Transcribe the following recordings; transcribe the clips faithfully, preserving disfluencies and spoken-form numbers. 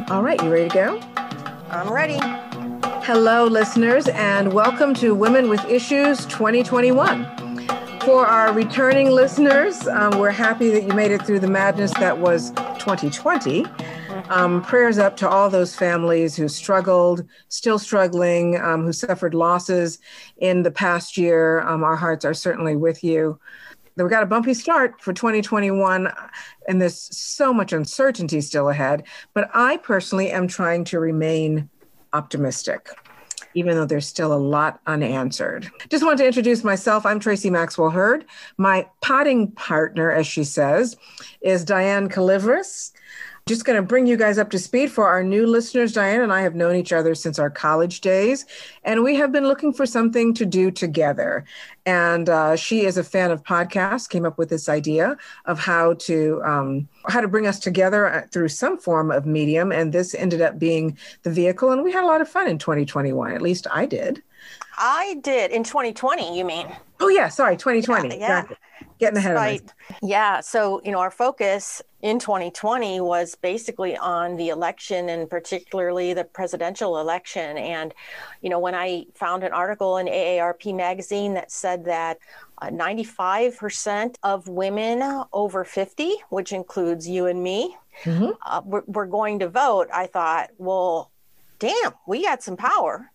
All right, you ready to go? I'm ready. Hello, listeners, and welcome to Women with Issues twenty twenty-one. For our returning listeners, um, we're happy that you made it through the madness that was twenty twenty. Um, prayers up to all those families who struggled, still struggling, um, who suffered losses in the past year. Um, our hearts are certainly with you. We got a bumpy start for twenty twenty-one, and there's so much uncertainty still ahead. But I personally am trying to remain optimistic, even though there's still a lot unanswered. Just want to introduce myself. I'm Tracy Maxwell Hurd. My potting partner, as she says, is Diane Calivris. Just going to bring you guys up to speed for our new listeners. Diane and I have known each other since our college days, and we have been looking for something to do together. And uh, she is a fan of podcasts, came up with this idea of how to um, how to bring us together through some form of medium. And this ended up being the vehicle. And we had a lot of fun in twenty twenty-one. At least I did. I did in twenty twenty, you mean? Oh, yeah. Sorry, twenty twenty. Yeah. yeah. Exactly. Getting ahead right. of myself. Yeah. So, you know, our focus in twenty twenty was basically on the election and particularly the presidential election. And, you know, when I found an article in A A R P magazine that said that uh, ninety-five percent of women over fifty, which includes you and me, mm-hmm. uh, were, were going to vote, I thought, well, damn, we got some power.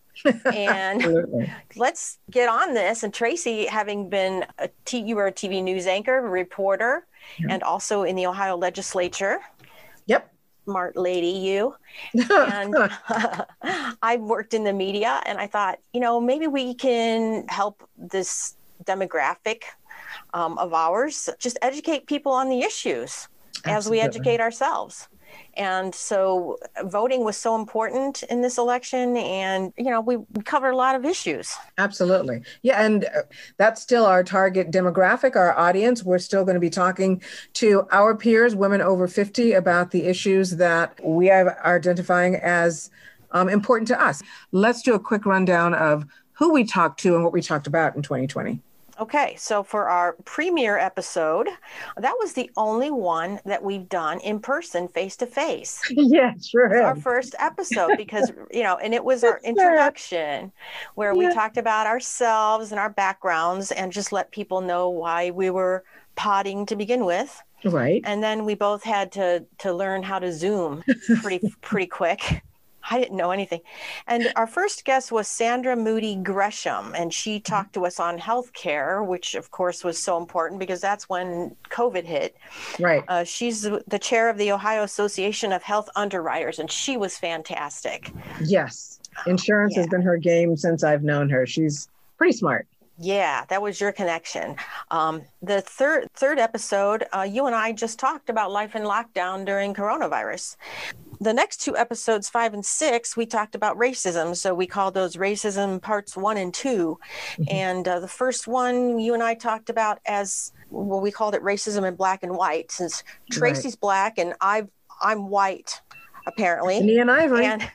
And let's get on this. And Tracy, having been a T, you were a T V news anchor, reporter, yeah. and also in the Ohio legislature. Yep. Smart lady, you. And uh, I've worked in the media, and I thought, you know, maybe we can help this demographic um, of ours, just educate people on the issues. Absolutely. As we educate ourselves. And so voting was so important in this election, and, you know, we covered a lot of issues. Absolutely. Yeah. And that's still our target demographic, our audience. We're still going to be talking to our peers, women over fifty, about the issues that we are identifying as um, important to us. Let's do a quick rundown of who we talked to and what we talked about in twenty twenty. Okay, so for our premiere episode, that was the only one that we've done in person, face to face. Yeah, sure is. Our first episode, because, you know, and it was our introduction where yeah. we talked about ourselves and our backgrounds and just let people know why we were potting to begin with. Right. And then we both had to to learn how to Zoom pretty pretty quick. I didn't know anything. And our first guest was Sandra Moody Gresham, and she talked to us on healthcare, which of course was so important because that's when COVID hit. Right. Uh, she's the chair of the Ohio Association of Health Underwriters, and she was fantastic. Yes. Insurance yeah. has been her game since I've known her. She's pretty smart. Yeah, that was your connection. Um, the third third episode, uh, you and I just talked about life in lockdown during coronavirus. The next two episodes, five and six, we talked about racism. So we called those racism parts one and two. Mm-hmm. And uh, the first one you and I talked about as, well, we called it racism in black and white, since Tracy's right. black and I've, I'm white, apparently. Ebony and Ivory. And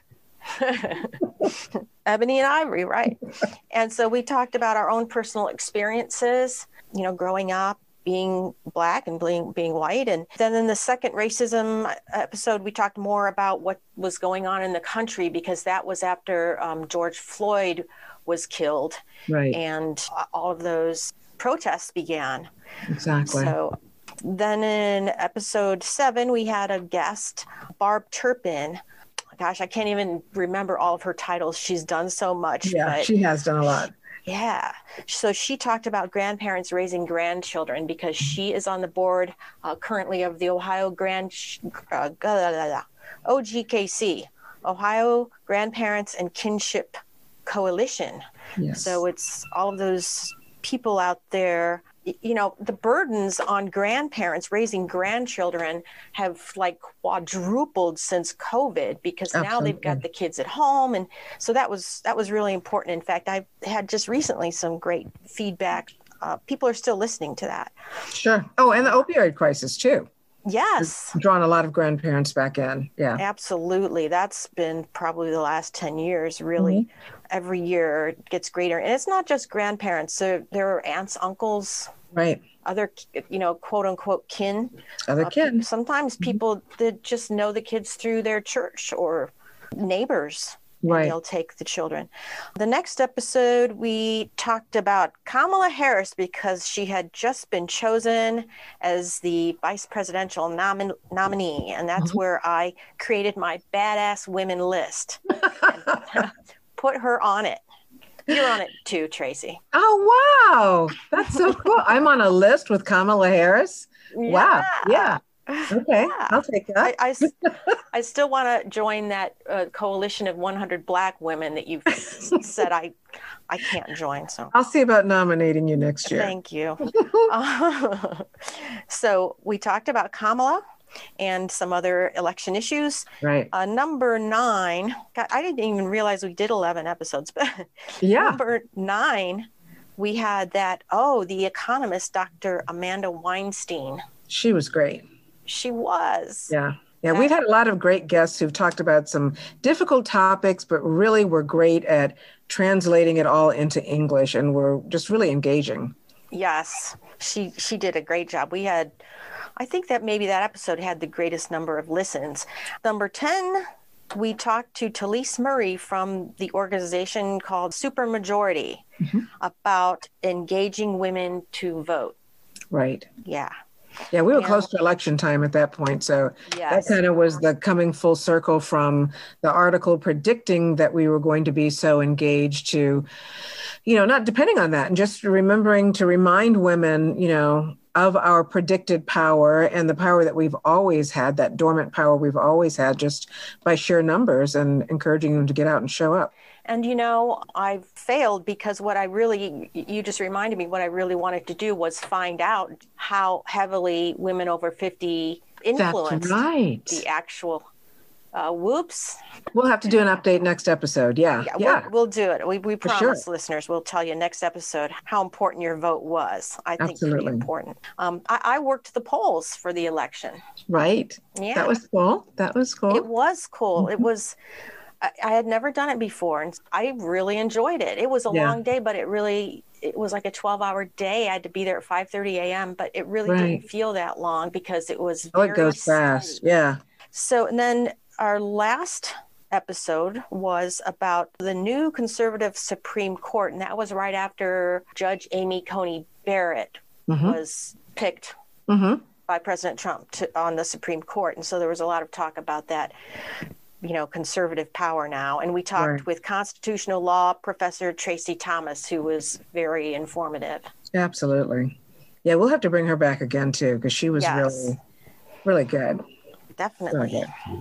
Ebony and Ivory, right. And so we talked about our own personal experiences, you know, growing up, being black and being, being white. And then in the second racism episode, we talked more about what was going on in the country, because that was after um, George Floyd was killed. Right. And all of those protests began. Exactly. So then in episode seven, we had a guest, Barb Turpin. Gosh, I can't even remember all of her titles. She's done so much. Yeah, but she has done a lot. Yeah. So she talked about grandparents raising grandchildren, because she is on the board uh, currently of the Ohio Grand uh, O G K C, Ohio Grandparents and Kinship Coalition. Yes. So it's all of those people out there. You know, the burdens on grandparents raising grandchildren have like quadrupled since COVID, because Absolutely. Now they've got the kids at home. And so that was that was really important. In fact, I had just recently some great feedback. Uh, people are still listening to that. Sure. Oh, and the opioid crisis, too. Yes. It's drawn a lot of grandparents back in. Yeah. Absolutely. That's been probably the last ten years, really, mm-hmm. every year it gets greater. And it's not just grandparents. There, there are aunts, uncles, right, other, you know, quote unquote kin. other Uh, kin. sometimes people that just know the kids through their church or neighbors. Right. And they'll take the children. The next episode, we talked about Kamala Harris because she had just been chosen as the vice presidential nomin- nominee. And that's Mm-hmm. where I created my badass women list and put her on it. You're on it too, Tracy. Oh, wow. That's so cool. I'm on a list with Kamala Harris. Wow. Yeah. Okay. Yeah. I'll take that. I, I, I still want to join that uh, coalition of one hundred Black women that you've said I I can't join. So I'll see about nominating you next year. Thank you. uh, so we talked about Kamala and some other election issues. Right. Uh, number nine, God, I didn't even realize we did eleven episodes, but yeah. Number nine, we had that, oh, the economist, Doctor Amanda Weinstein. She was great. She was. Yeah. Yeah, we've had a lot of great guests who've talked about some difficult topics, but really were great at translating it all into English and were just really engaging. Yes, she she did a great job. We had, I think that maybe that episode had the greatest number of listens. Number ten, we talked to Talise Murray from the organization called Supermajority mm-hmm. about engaging women to vote. Right. Yeah. Yeah, we were and, close to election time at that point. So yes. that kind of was the coming full circle from the article predicting that we were going to be so engaged to, you know, not depending on that and just remembering to remind women, you know, of our predicted power and the power that we've always had, that dormant power we've always had just by sheer numbers and encouraging them to get out and show up. And, you know, I failed because what I really, you just reminded me, what I really wanted to do was find out how heavily women over fifty influenced That's right. the actual, uh, whoops. We'll have to do an update next episode. Yeah. Yeah, yeah. We'll, we'll do it. We, we For promise sure. listeners, we'll tell you next episode how important your vote was. I think Absolutely. pretty important. Um, I, I worked the polls for the election. Right. Yeah. That was cool. That was cool. It was cool. Mm-hmm. It was... I had never done it before, and I really enjoyed it. It was a yeah. long day, but it really, it was like a twelve-hour day. I had to be there at five thirty a.m., but it really right. didn't feel that long because it was Oh, very it goes fast. steady. Yeah. So, and then our last episode was about the new conservative Supreme Court, and that was right after Judge Amy Coney Barrett mm-hmm. was picked mm-hmm. by President Trump to, on the Supreme Court. And so there was a lot of talk about that, you know, conservative power now. And we talked right. with constitutional law professor Tracy Thomas, who was very informative. Absolutely. Yeah, we'll have to bring her back again, too, because she was yes. really, really good. Definitely. Really good.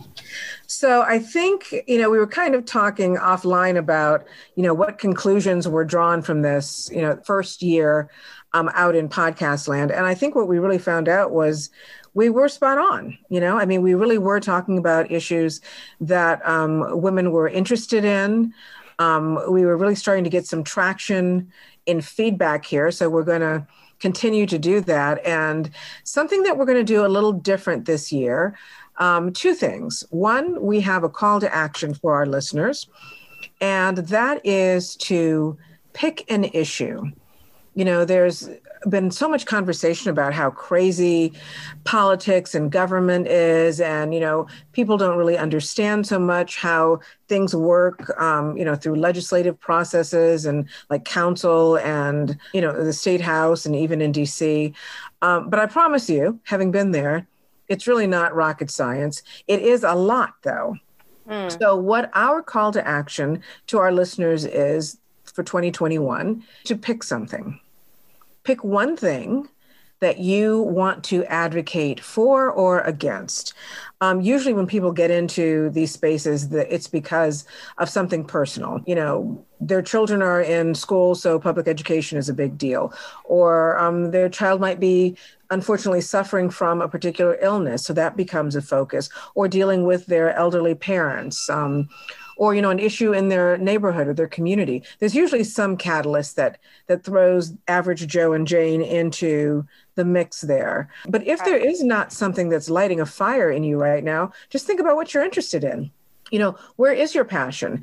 So I think, you know, we were kind of talking offline about, you know, what conclusions were drawn from this, you know, first year um, out in podcast land. And I think what we really found out was we were spot on. You know, I mean, we really were talking about issues that um, women were interested in. Um, we were really starting to get some traction in feedback here. So we're going to continue to do that. And something that we're going to do a little different this year, um, two things. One, we have a call to action for our listeners, and that is to pick an issue. You know, there's been so much conversation about how crazy politics and government is, and, you know, people don't really understand so much how things work, um, you know, through legislative processes and like council and, you know, the state house and even in D C. Um, but I promise you, having been there, it's really not rocket science. It is a lot, though. Mm. So what our call to action to our listeners is for twenty twenty-one, to pick something. Pick one thing that you want to advocate for or against. Um, usually when people get into these spaces, the, it's because of something personal. You know, their children are in school, so public education is a big deal. Or um, their child might be, unfortunately, suffering from a particular illness, so that becomes a focus. Or dealing with their elderly parents. Um, or, you know, an issue in their neighborhood or their community. There's usually some catalyst that that throws average Joe and Jane into the mix there. But if there is not something that's lighting a fire in you right now, just think about what you're interested in. You know, where is your passion?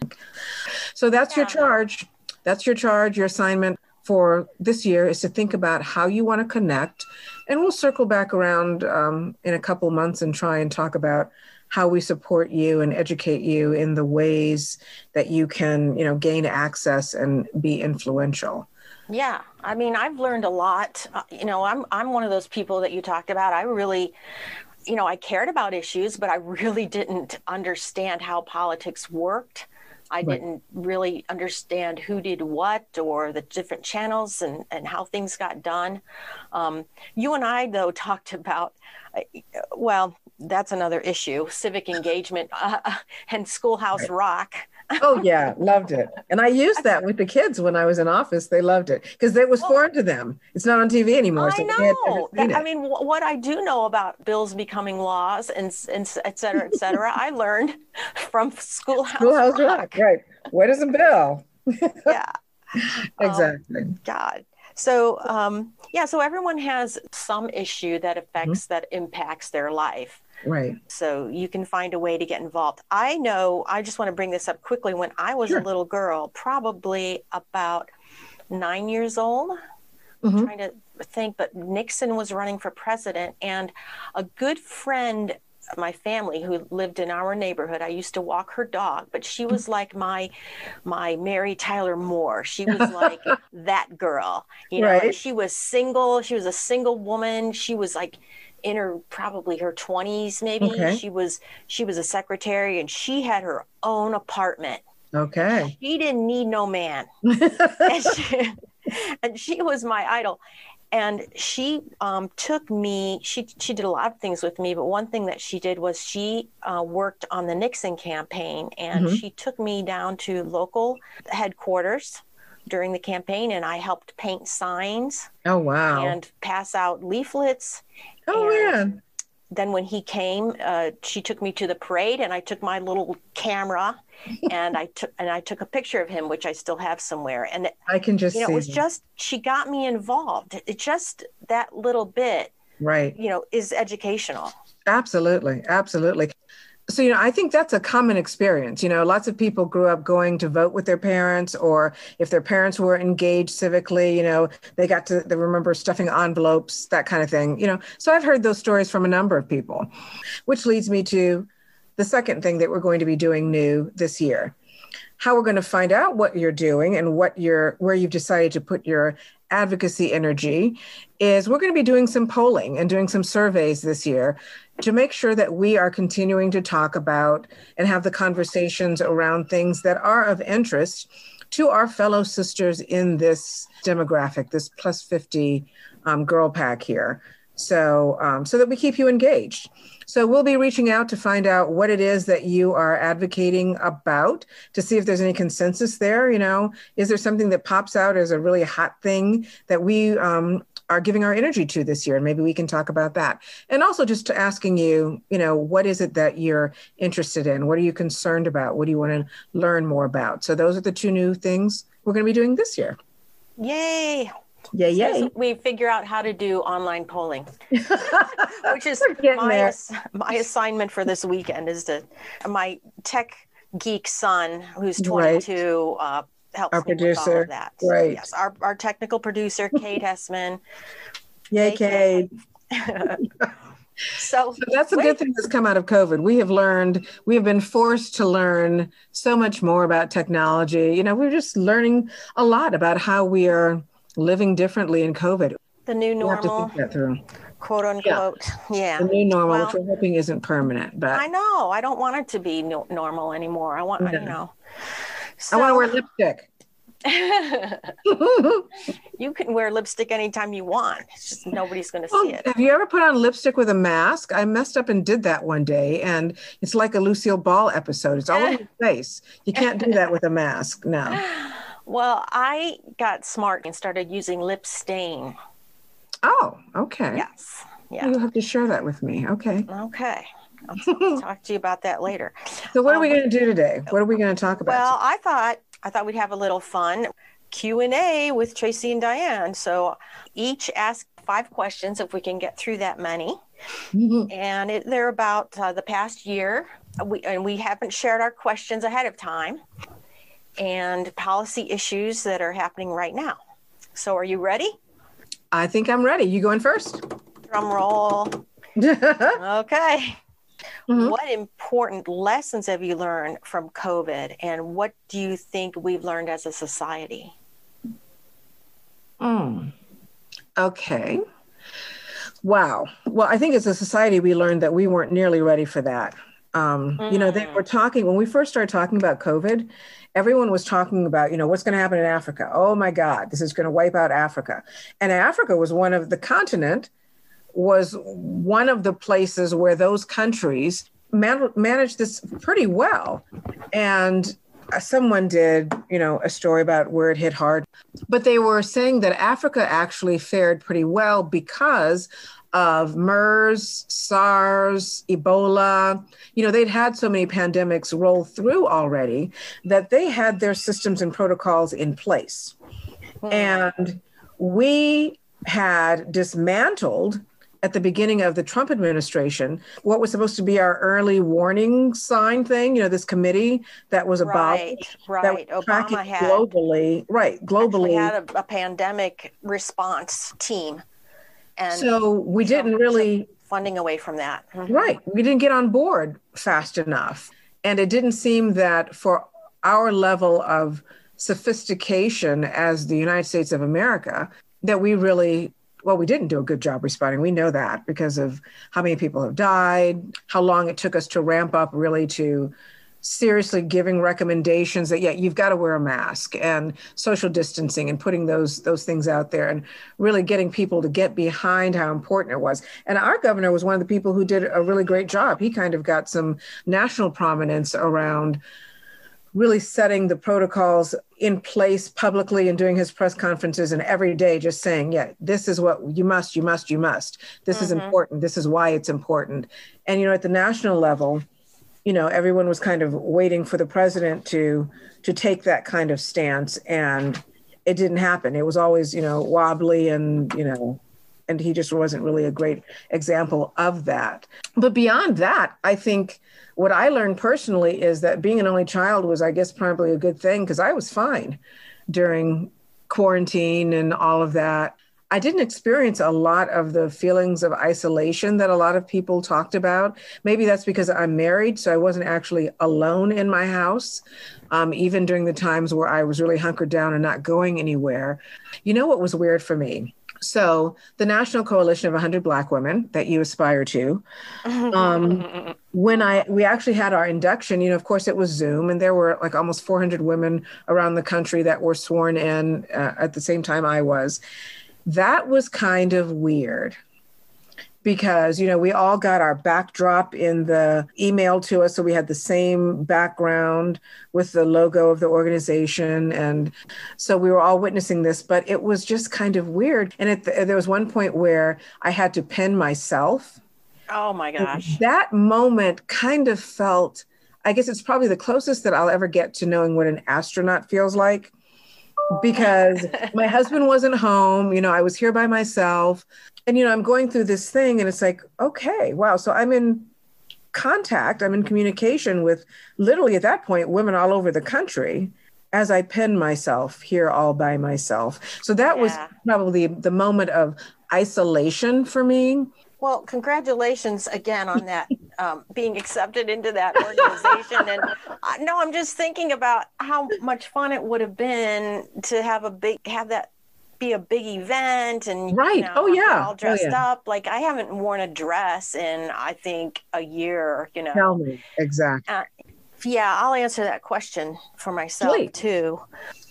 So that's Yeah. your charge. That's your charge, your assignment for this year is to think about how you want to connect. And we'll circle back around um, in a couple months and try and talk about how we support you and educate you in the ways that you can, you know, gain access and be influential. Yeah. I mean, I've learned a lot. Uh, you know, I'm, I'm one of those people that you talked about. I really, you know, I cared about issues, but I really didn't understand how politics worked. I Right. didn't really understand who did what or the different channels and, and how things got done. Um, you and I, though, talked about, uh, well, that's another issue, civic engagement uh, and Schoolhouse Right. Rock. Oh, yeah, loved it. And I used that with the kids when I was in office. They loved it because it was Well, foreign to them. It's not on T V anymore, I so they had never know. seen I it. mean, wh- what I do know about bills becoming laws and, and et cetera, et cetera, I learned from Schoolhouse Schoolhouse Rock, Rock. right. What is a bill? Yeah. Um, Exactly. God. So, um, yeah, so everyone has some issue that affects, that impacts their life. Right. So you can find a way to get involved. I know, I just want to bring this up quickly. When I was Sure. a little girl, probably about nine years old, Mhm. trying to think, but Nixon was running for president, and a good friend of my family who lived in our neighborhood, I used to walk her dog, but she was like my my Mary Tyler Moore. She was like that girl, you know, and Right. she was single. She was a single woman. She was like in her probably her twenties maybe. Okay. She was she was a secretary, and she had her own apartment. Okay. She didn't need no man. And she, and she was my idol. And she um, took me, she, she did a lot of things with me, but one thing that she did was she uh, worked on the Nixon campaign, and Mhm. she took me down to local headquarters during the campaign, and I helped paint signs Oh, wow. and pass out leaflets. Oh, and man. then when he came, uh, she took me to the parade, and I took my little camera and I took and I took a picture of him, which I still have somewhere. And it- I can just you know, see it was that. just, she got me involved. It just, that little bit, Right. you know, is educational. Absolutely. Absolutely. So, you know, I think that's a common experience. You know, lots of people grew up going to vote with their parents, or if their parents were engaged civically, you know, they got to, they remember stuffing envelopes, that kind of thing, you know. So I've heard those stories from a number of people, which leads me to the second thing that we're going to be doing new this year. How we're going to find out what you're doing and what you're, where you've decided to put your advocacy energy is we're going to be doing some polling and doing some surveys this year to make sure that we are continuing to talk about and have the conversations around things that are of interest to our fellow sisters in this demographic, this plus fifty um, girl pack here. So, um, so that we keep you engaged. So we'll be reaching out to find out what it is that you are advocating about, to see if there's any consensus there. You know, is there something that pops out as a really hot thing that we um, are giving our energy to this year? And maybe we can talk about that. And also just to asking you, you know, what is it that you're interested in? What are you concerned about? What do you want to learn more about? So those are the two new things we're going to be doing this year. Yay. Yay, As soon yay. as we figure out how to do online polling, which is We're getting my, there. ass- my assignment for this weekend is to, my tech geek son, who's Right. twenty-two, uh, helps Our me with all producer. of that. Right. Yes, our, our technical producer, Kate Hessman. Yay, Yay, Kate. So, So that's a wait. good thing that's come out of COVID. We have learned, we have been forced to learn so much more about technology. You know, we're just learning a lot about how we are living differently in COVID. The new We have to normal, think that through. quote unquote. Yeah. The new normal, Well, which we're hoping isn't permanent, but I know. I don't want it to be no- normal anymore. I want, No. you know. I want to So- wear lipstick. You can wear lipstick anytime you want. It's just nobody's going to Well, see it. have you ever put on lipstick with a mask? I messed up and did that one day, and it's like a Lucille Ball episode. It's all over your face. You can't do that with a mask. No. Well, I got smart and started using lip stain. Oh, okay. Yes. Yeah. You'll have to share that with me. Okay. Okay. I'll t- talk to you about that later. So what are we Um, going to do today? What are we going to talk about? Well, I thought I thought we'd have a little fun Q and A with Tracy and Diane. So each ask five questions if we can get through that many. Mhm. And it, they're about uh, the past year. We, and we haven't shared our questions ahead of time, and policy issues that are happening right now. So are you ready? I think I'm ready. You going first? Drum roll. Mhm. Okay. What important lessons have you learned from COVID, and what do you think we've learned as a society? Mm. Okay. Wow. Well, I think as a society, we learned that we weren't nearly ready for that. Um, you know, they were Mm, talking, when we first started talking about COVID, everyone was talking about, you know, what's going to happen in Africa? Oh my God, this is going to wipe out Africa. And Africa was one of the continent, was one of the places where those countries man- managed this pretty well. And uh, someone did, you know, a story about where it hit hard, but they were saying that Africa actually fared pretty well because of MERS, SARS, Ebola. You know, they'd had so many pandemics roll through already that they had their systems and protocols in place. mm, And we had dismantled at the beginning of the Trump administration what was supposed to be our early warning sign thing, you know, this committee that was right, abolished, that was right. tracking Obama had globally, right, actually globally. had a, a pandemic response team, and So we Trump didn't took really, funding away from that. Hmm. right, we didn't get on board fast enough. And it didn't seem that for our level of sophistication as the United States of America, that we really, well, we didn't do a good job responding. We know that because of how many people have died, how long it took us to ramp up really to seriously giving recommendations that, yeah, you've got to wear a mask and social distancing and putting those those things out there and really getting people to get behind how important it was. And our governor was one of the people who did a really great job. He kind of got some national prominence around really setting the protocols in place publicly and doing his press conferences and every day just saying, yeah, this is what you must, you must, you must. This is Hmm. important. This is why it's important. And, you know, at the national level, you know, everyone was kind of waiting for the president to to take that kind of stance, and it didn't happen. It was always, you know, wobbly and, you know, and he just wasn't really a great example of that. But beyond that, I think what I learned personally is that being an only child was, I guess, probably a good thing because I was fine during quarantine and all of that. I didn't experience a lot of the feelings of isolation that a lot of people talked about. Maybe that's because I'm married, so I wasn't actually alone in my house, um, even during the times where I was really hunkered down and not going anywhere. You know what was weird for me? So, the National Coalition of one hundred Black Women that you aspire to, um, when I we actually had our induction, you know, of course it was Zoom, and there were like almost four hundred women around the country that were sworn in uh, at the same time I was. That was kind of weird because, you know, we all got our backdrop in the email to us. So we had the same background with the logo of the organization. And so we were all witnessing this, but it was just kind of weird. And it, there was one point where I had to pen myself. Oh my gosh. That moment kind of felt, I guess it's probably the closest that I'll ever get to knowing what an astronaut feels like, because my husband wasn't home. You know, I was here by myself. And, you know, I'm going through this thing and it's like, okay, wow. So I'm in contact, I'm in communication with literally at that point, women all over the country as I pen myself here all by myself. So that Yeah. was probably the moment of isolation for me. Well, congratulations again on that, um, being accepted into that organization. And uh, no, I'm just thinking about how much fun it would have been to have a big, have that be a big event and, Right. you know, Oh, yeah. all dressed oh, yeah. up. Like I haven't worn a dress in, I think, a year, you know. Tell me. Exactly. Uh, yeah, I'll answer that question for myself Please. too.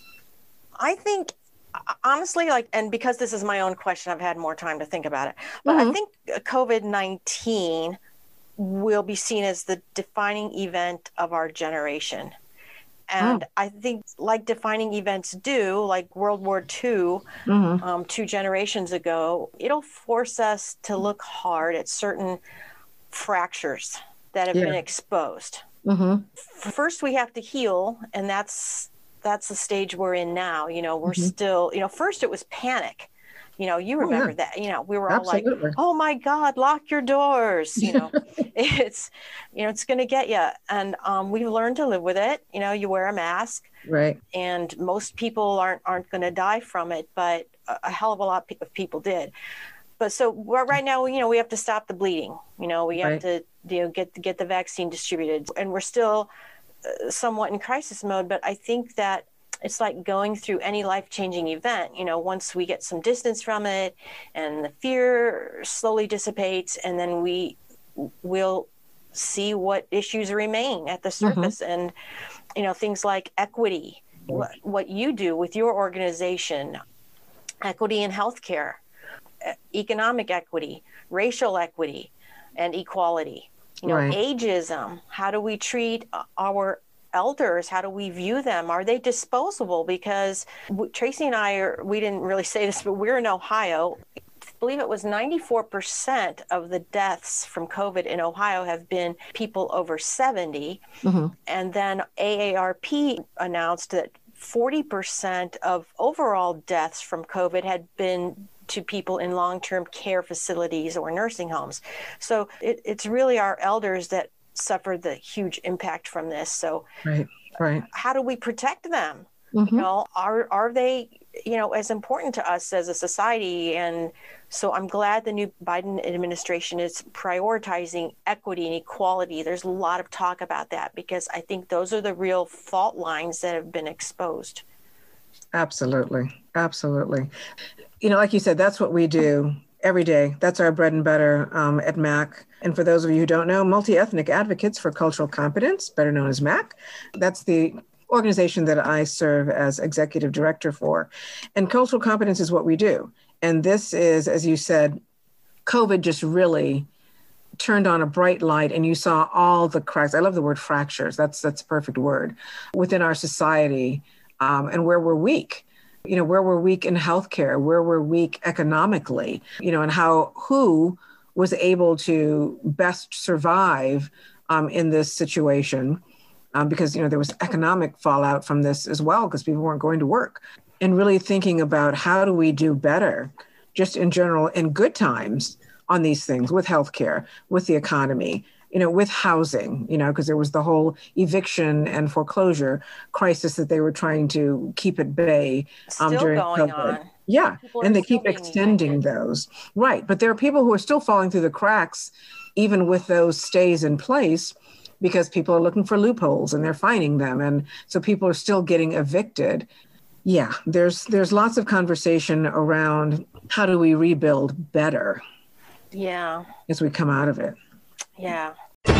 I think honestly, like, and because this is my own question, I've had more time to think about it. But Mhm. I think COVID nineteen will be seen as the defining event of our generation. And I think, like defining events do, like World War Two, Mhm. um, two generations ago, it'll force us to look hard at certain fractures that have Yeah. been exposed. Mhm. First, we have to heal, and that's that's the stage we're in now. You know, we're Mhm. still, you know, first it was panic. You know, you Oh, remember yeah. that, you know, we were all Absolutely. like, oh my God, lock your doors. You know, it's, you know, it's going to get you. And um, we've learned to live with it. You know, you wear a mask, Right. and most people aren't, aren't going to die from it, but a, a hell of a lot of people did. But so we're, right now, you know, we have to stop the bleeding. You know, we have Right. to, you know, get, get the vaccine distributed, and we're still uh, somewhat in crisis mode. But I think that it's like going through any life-changing event. You know, once we get some distance from it and the fear slowly dissipates, and then we will see what issues remain at the surface. Mm-hmm. And, you know, things like equity, what, what you do with your organization, equity in healthcare, economic equity, racial equity, and equality. You know, right. Ageism, how do we treat our elders? How do we view them? Are they disposable? Because Tracy and I are, we didn't really say this, but we're in Ohio. I believe it was ninety-four percent of the deaths from COVID in Ohio have been people over seventy. Mm-hmm. And then A A R P announced that forty percent of overall deaths from COVID had been to people in long-term care facilities or nursing homes. So it, it's really our elders that suffered the huge impact from this. So right, right. How do we protect them? Mm-hmm. You know, are are they, you know, as important to us as a society? And so I'm glad the new Biden administration is prioritizing equity and equality. There's a lot of talk about that, because I think those are the real fault lines that have been exposed. Absolutely. Absolutely. You know, like you said, that's what we do every day. That's our bread and butter um, at M A C. And for those of you who don't know, Multi-Ethnic Advocates for Cultural Competence, better known as M A C, that's the organization that I serve as executive director for. And cultural competence is what we do. And this is, as you said, COVID just really turned on a bright light, and you saw all the cracks. I love the word fractures. That's that's a perfect word within our society, um, and where we're weak. You know, where we're weak in healthcare, where we're weak economically, you know, and how who was able to best survive um, in this situation, um, because, you know, there was economic fallout from this as well, because people weren't going to work. And really thinking about how do we do better, just in general, in good times on these things with healthcare, with the economy, you know, with housing, you know, because there was the whole eviction and foreclosure crisis that they were trying to keep at bay um, Still during going COVID. on. Yeah, People and are they still keep being extending evicted. those. Right, but there are people who are still falling through the cracks, even with those stays in place, because people are looking for loopholes and they're finding them. And so people are still getting evicted. Yeah, there's there's lots of conversation around how do we rebuild better Yeah. as we come out of it. Yeah.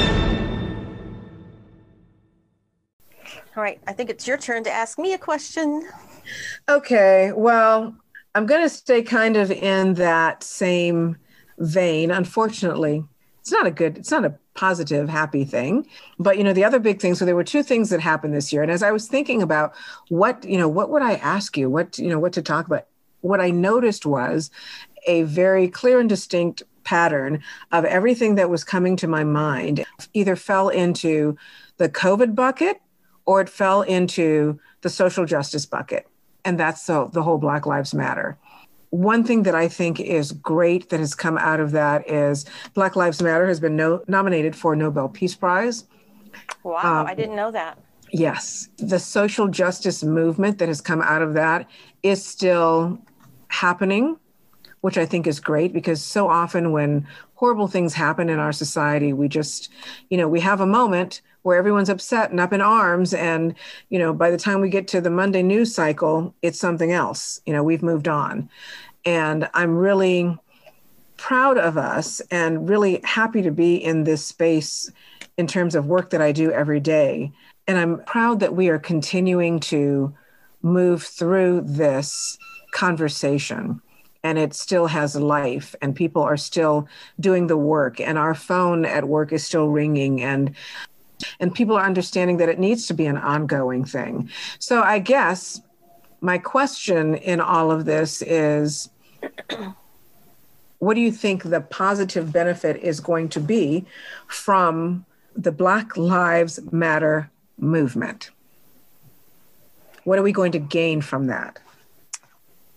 All right, I think it's your turn to ask me a question. Okay, well, I'm going to stay kind of in that same vein. Unfortunately, it's not a good, it's not a positive, happy thing. But, you know, the other big thing, so there were two things that happened this year. And as I was thinking about what, you know, what would I ask you, what, you know, what to talk about, what I noticed was a very clear and distinct pattern of everything that was coming to my mind either fell into the COVID bucket or it fell into the social justice bucket. And that's the, the whole Black Lives Matter. One thing that I think is great that has come out of that is Black Lives Matter has been no, nominated for a Nobel Peace Prize. Wow, Um, I didn't know that. Yes. The social justice movement that has come out of that is still happening, which I think is great, because so often when horrible things happen in our society, we just, you know, we have a moment where everyone's upset and up in arms. And, you know, by the time we get to the Monday news cycle, it's something else. You know, we've moved on. And I'm really proud of us and really happy to be in this space in terms of work that I do every day. And I'm proud that we are continuing to move through this conversation. And it still has life, and people are still doing the work, and our phone at work is still ringing, and and people are understanding that it needs to be an ongoing thing. So I guess my question in all of this is, what do you think the positive benefit is going to be from the Black Lives Matter movement? What are we going to gain from that?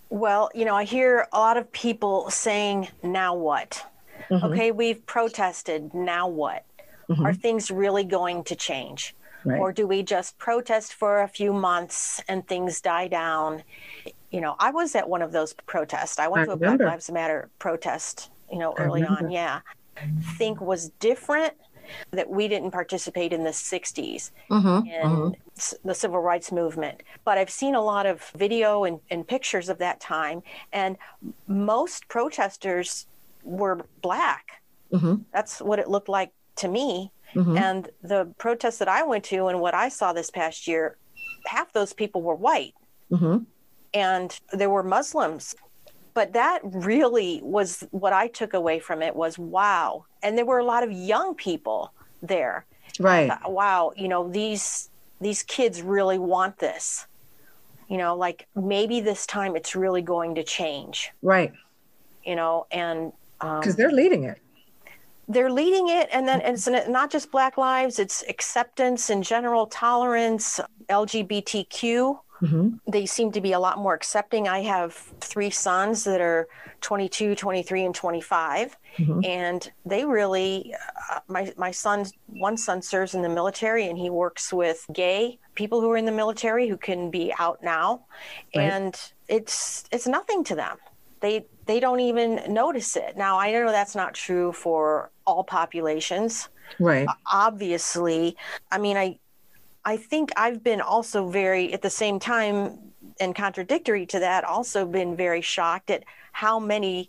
Well, you know, I hear a lot of people saying, now what? Mm-hmm. Okay, we've protested, now what? Mm-hmm. Are things really going to change? Right. Or do we just protest for a few months and things die down? You know, I was at one of those protests. I went I to a remember. Black Lives Matter protest, you know, early on. Yeah. I think was different that we didn't participate in the sixties mm-hmm. in mm-hmm. the civil rights movement. But I've seen a lot of video and, and pictures of that time. And most protesters were Black. Mm-hmm. That's what it looked like to me. Mm-hmm. And the protests that I went to and what I saw this past year, half those people were white. Mm-hmm. And there were Muslims. But that really was what I took away from it was, wow. And there were a lot of young people there. Right. Thought, wow, you know, these these kids really want this. You know, like maybe this time it's really going to change. Right. You know, and because um, they're leading it. They're leading it. And then it's not just Black lives, it's acceptance and general tolerance, L G B T Q. Mm-hmm. They seem to be a lot more accepting. I have three sons that are twenty-two, twenty-three, and twenty-five. Mm-hmm. And they really, uh, my, my son, one son serves in the military and he works with gay people who are in the military who can be out now. Right. And it's, it's nothing to them. They, they don't even notice it. Now, I know that's not true for all populations. Right. Uh, obviously, I mean, I, I think I've been also very, at the same time, and contradictory to that, also been very shocked at how many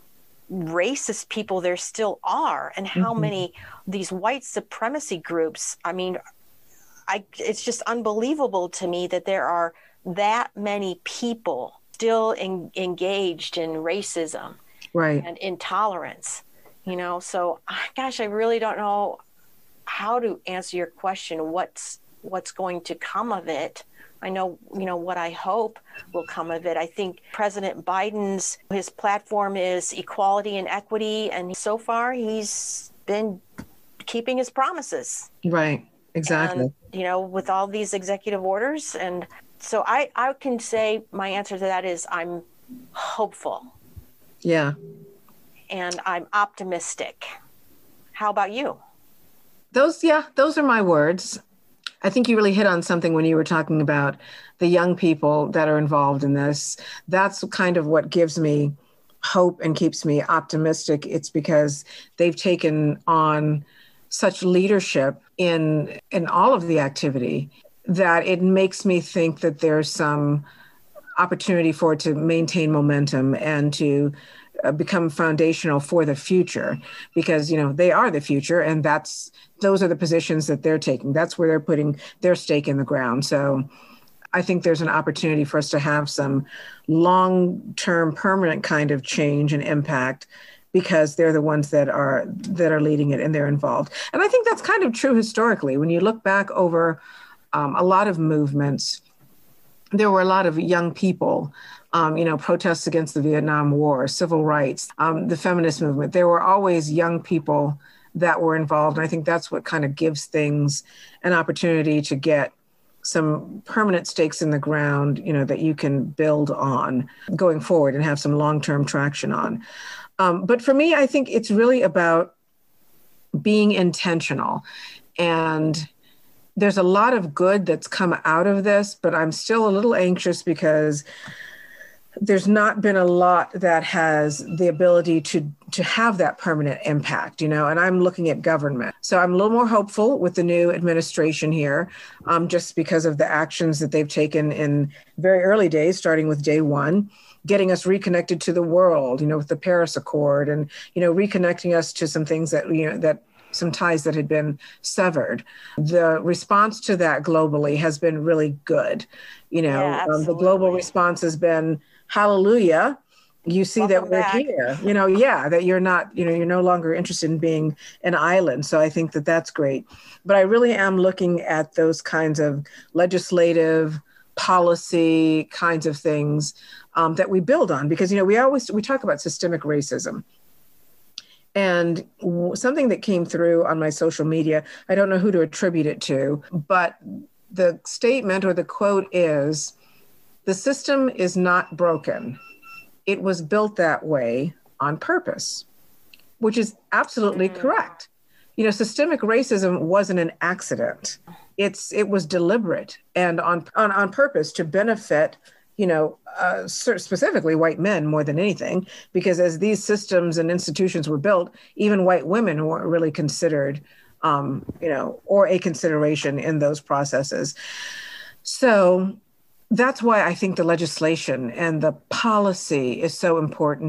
racist people there still are and how mm-hmm. many these white supremacy groups. I mean, I, it's just unbelievable to me that there are that many people still in, engaged in racism right. and intolerance, you know? So, gosh, I really don't know how to answer your question. What's what's going to come of it. I know, you know, what I hope will come of it. I think President Biden's, his platform is equality and equity. And so far he's been keeping his promises. Right. Exactly. And, you know, with all these executive orders. And so I, I can say my answer to that is I'm hopeful. Yeah. And I'm optimistic. How about you? Those, yeah, those are my words. I think you really hit on something when you were talking about the young people that are involved in this. That's kind of what gives me hope and keeps me optimistic. It's because they've taken on such leadership in in all of the activity that it makes me think that there's some opportunity for it to maintain momentum and to uh, become foundational for the future, because, you know, they are the future, and that's those are the positions that they're taking. That's where they're putting their stake in the ground. So I think there's an opportunity for us to have some long-term permanent kind of change and impact, because they're the ones that are that are leading it and they're involved. And I think that's kind of true historically. When you look back over um, a lot of movements, there were a lot of young people, um, you know, protests against the Vietnam War, civil rights, um, the feminist movement. There were always young people that were involved. And I think that's what kind of gives things an opportunity to get some permanent stakes in the ground, you know, that you can build on going forward and have some long-term traction on. Um, but for me, I think it's really about being intentional. And there's a lot of good that's come out of this, but I'm still a little anxious because there's not been a lot that has the ability to to have that permanent impact, you know, and I'm looking at government. So I'm a little more hopeful with the new administration here, um, just because of the actions that they've taken in very early days, starting with day one, getting us reconnected to the world, you know, with the Paris Accord, and, you know, reconnecting us to some things that, you know, that some ties that had been severed. The response to that globally has been really good. You know, yeah, um, the global response has been, hallelujah, you see Welcome that we're back. Here, you know, yeah, that you're not, you know, you're no longer interested in being an island. So I think that that's great. But I really am looking at those kinds of legislative policy kinds of things um, that we build on, because, you know, we always, we talk about systemic racism. And w- something that came through on my social media, I don't know who to attribute it to, but the statement or the quote is, The system is not broken. It was built that way on purpose, which is absolutely Mm. correct. You know, systemic racism wasn't an accident. It's it was deliberate and on on, on purpose to benefit, you know, uh, specifically white men more than anything, because as these systems and institutions were built, even white women weren't really considered, um, you know, or a consideration in those processes. So that's why I think the legislation and the policy is so important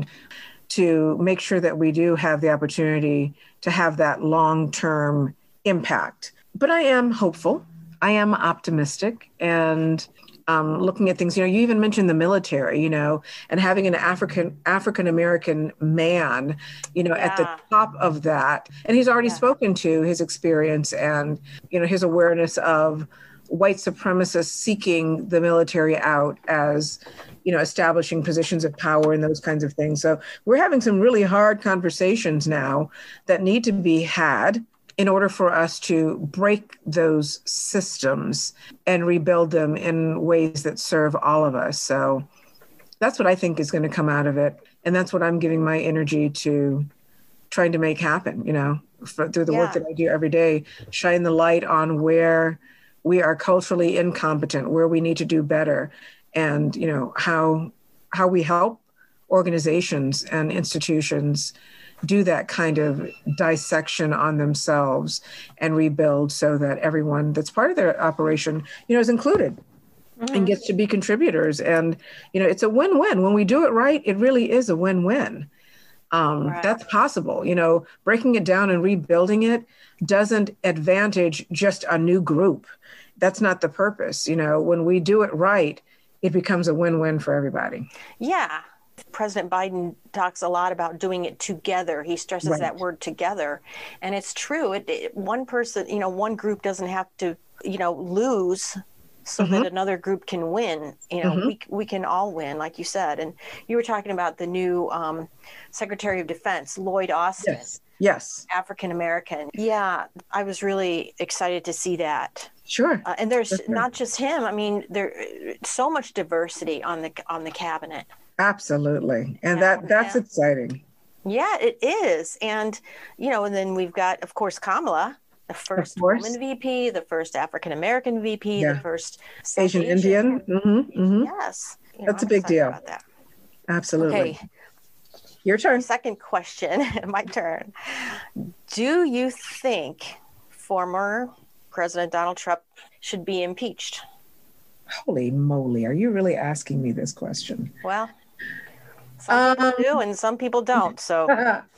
to make sure that we do have the opportunity to have that long-term impact. But I am hopeful. I am optimistic. And um, looking at things, you know, you even mentioned the military, you know, and having an African African-American man, you know, Yeah. at the top of that. And he's already Yeah. spoken to his experience and, you know, his awareness of white supremacists seeking the military out as, you know, establishing positions of power and those kinds of things. So we're having some really hard conversations now that need to be had in order for us to break those systems and rebuild them in ways that serve all of us. So that's what I think is going to come out of it. And that's what I'm giving my energy to trying to make happen, you know, for, through the Yeah. work that I do every day, shine the light on where we are culturally incompetent, where we need to do better, and, you know, how how we help organizations and institutions do that kind of dissection on themselves and rebuild so that everyone that's part of their operation, you know, is included Mm-hmm. and gets to be contributors. And, you know, it's a win-win. When we do it right, it really is a win-win. Um, Right. That's possible. You know, breaking it down and rebuilding it doesn't advantage just a new group. That's not the purpose. You know, when we do it right, it becomes a win-win for everybody. Yeah. President Biden talks a lot about doing it together. He stresses Right. that word together. And it's true. It, it, one person, you know, one group doesn't have to, you know, lose so Mhm. that another group can win. You know, Mhm. we we can all win, like you said. And you were talking about the new um, Secretary of Defense, Lloyd Austin, Yes. Yes. African American. Yeah, I was really excited to see that. Sure. Uh, and there's For sure. not just him. I mean, there so much diversity on the on the cabinet. Absolutely. And Yeah, that that's yeah. exciting. Yeah, it is. And, you know, and then we've got, of course, Kamala, the first course. woman V P, the first African American V P, Yeah. the first South Asian Indian. Mm-hmm. Mm-hmm. Yes. You know, That's a I'm big excited deal. about that. Absolutely. Okay, Your turn. second question, my turn. Do you think former President Donald Trump should be impeached? Holy moly. Are you really asking me this question? Well, some people Um, do and some people don't. So,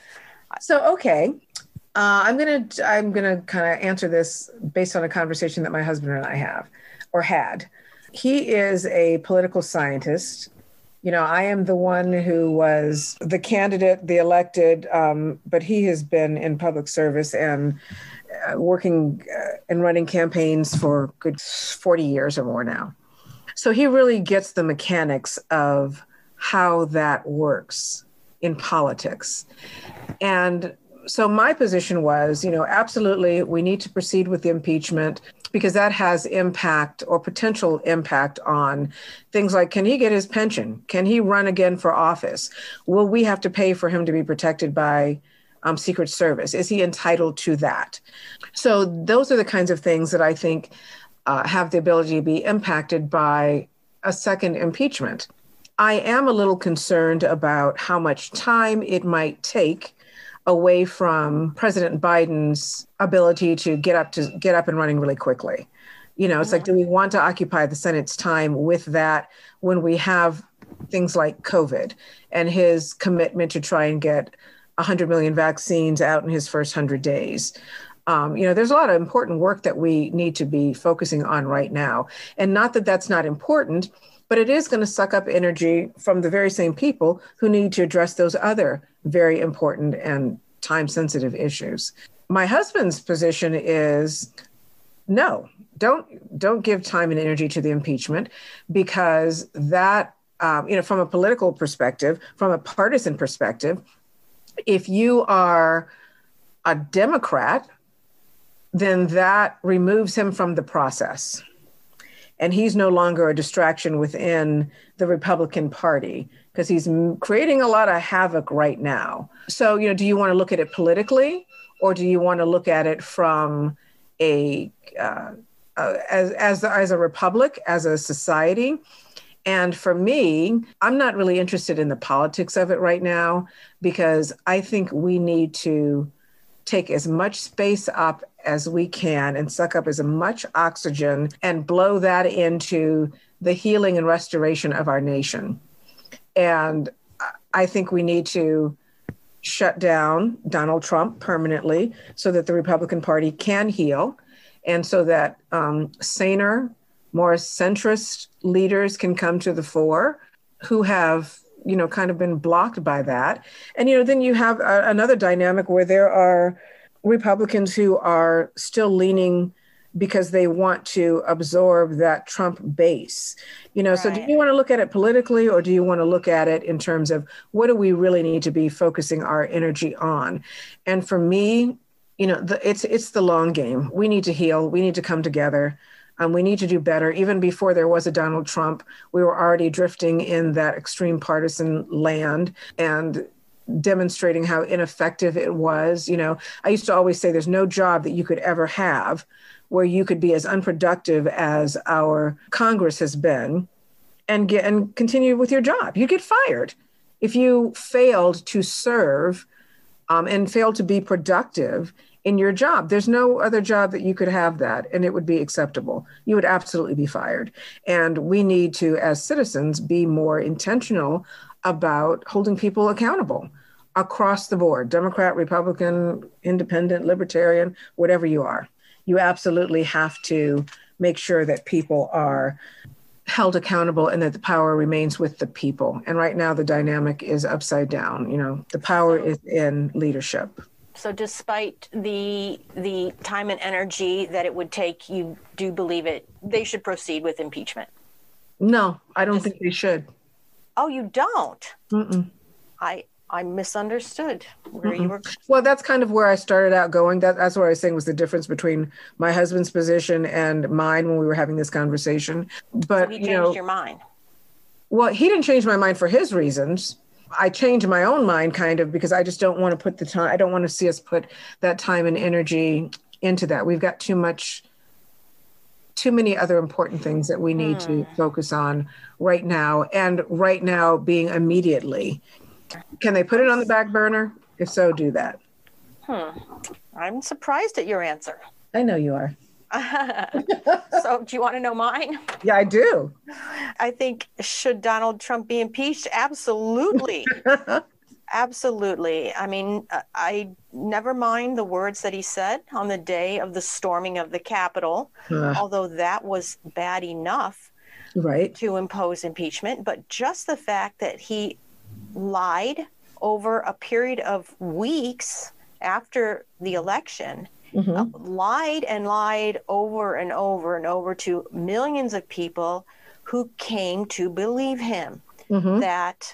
So, okay. Uh, I'm going to, I'm going to kind of answer this based on a conversation that my husband and I have or had. He is a political scientist. You know, I am the one who was the candidate, the elected, um, but he has been in public service and uh, working uh, and running campaigns for good forty years or more now. So he really gets the mechanics of how that works in politics. And so my position was, you know, absolutely, we need to proceed with the impeachment because that has impact or potential impact on things like, can he get his pension? Can he run again for office? Will we have to pay for him to be protected by um, Secret Service? Is he entitled to that? So those are the kinds of things that I think uh, have the ability to be impacted by a second impeachment. I am a little concerned about how much time it might take away from President Biden's ability to get up to get up and running really quickly. You know, it's like, do we want to occupy the Senate's time with that when we have things like COVID and his commitment to try and get one hundred million vaccines out in his first one hundred days? Um, you know, there's a lot of important work that we need to be focusing on right now. And not that that's not important, but it is going to suck up energy from the very same people who need to address those other very important and time-sensitive issues. My husband's position is no, don't don't give time and energy to the impeachment, because that, um, you know, from a political perspective, from a partisan perspective, if you are a Democrat, then that removes him from the process. and he's no longer a distraction within the Republican Party because he's m- creating a lot of havoc right now. So, you know, do you want to look at it politically, or do you want to look at it from a uh, uh, as as as a republic, as a society? And for me, I'm not really interested in the politics of it right now, because I think we need to take as much space up as we can and suck up as much oxygen and blow that into the healing and restoration of our nation. And I think we need to shut down Donald Trump permanently so that the Republican Party can heal, and so that um, saner, more centrist leaders can come to the fore who have, you know, kind of been blocked by that. And, you know, then you have a, another dynamic where there are Republicans who are still leaning because they want to absorb that Trump base. You know, right. So do you want to look at it politically, or do you want to look at it in terms of what do we really need to be focusing our energy on? And for me, you know, the, it's it's the long game. We need to heal. We need to come together. Um, we need to do better. Even before there was a Donald Trump, we were already drifting in that extreme partisan land and demonstrating how ineffective it was. You know, I used to always say there's no job that you could ever have where you could be as unproductive as our Congress has been and get and continue with your job. You get fired if you failed to serve um, and failed to be productive in your job. There's no other job that you could have that and it would be acceptable. You would absolutely be fired. And we need to, as citizens, be more intentional about holding people accountable across the board, Democrat, Republican, independent, libertarian, whatever you are. You absolutely have to make sure that people are held accountable and that the power remains with the people. And right now the dynamic is upside down. You know, the power is in leadership. So despite the the time and energy that it would take, you do believe it, they should proceed with impeachment? No, I don't Just, think they should. Oh, you don't? Mm-mm. I I misunderstood where Mm-mm. you were. Well, that's kind of where I started out going. That, that's what I was saying was the difference between my husband's position and mine when we were having this conversation. But So he changed you know, your mind. Well, he didn't change my mind for his reasons. I changed my own mind kind of because I just don't want to put the time, I don't want to see us put that time and energy into that. We've got too much, too many other important things that we need hmm. to focus on right now. And right now being immediately. Can they put it on the back burner? If so, do that. Hmm. I'm surprised at your answer. I know you are. So do you want to know mine? Yeah, I do. I think, should Donald Trump be impeached? Absolutely. Absolutely. I mean, I never mind the words that he said on the day of the storming of the Capitol, uh, although that was bad enough right. to impose impeachment. But just the fact that he lied over a period of weeks after the election, mm-hmm. uh, lied and lied over and over and over to millions of people who came to believe him mm-hmm. that